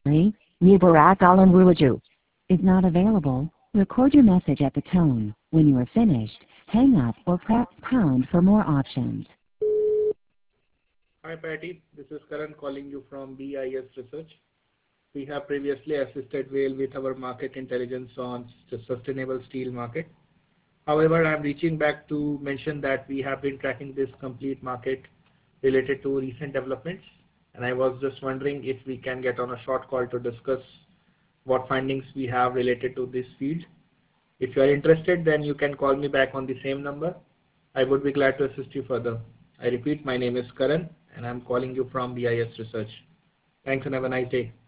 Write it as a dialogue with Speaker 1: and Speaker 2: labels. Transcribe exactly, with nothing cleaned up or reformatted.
Speaker 1: Mubarak Alanwuaju is not available. Record your message at the tone. When you are finished, hang up or press pound for more options.
Speaker 2: Hi Patty, this is Karan calling you from B I S Research. We have previously assisted Vail with our market intelligence on the sustainable steel market. However, I am reaching back to mention that we have been tracking this complete market related to recent developments, and I was just wondering if we can get on a short call to discuss what findings we have related to this field. If you are interested, then you can call me back on the same number. I would be glad to assist you further. I repeat, my name is Karan and I am calling you from B I S Research. Thanks and have a nice day.